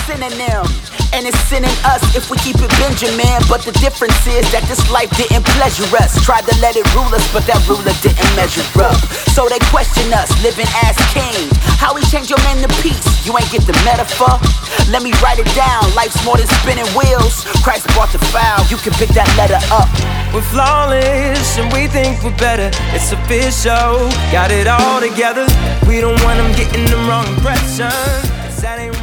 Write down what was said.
synonym. And it's sinning us if we keep it Benjamin. But the difference is that this life didn't pleasure us. Tried to let it rule us, but that ruler didn't measure up. So they question us, living as king. How we change your man to peace? You ain't get the metaphor? Let me write it down. Life's more than spinning wheels. Christ brought the foul. You can pick that letter up. We're flawless and we think we're better. It's official, got it all together. We don't want them getting the wrong impression. 'Cause that ain't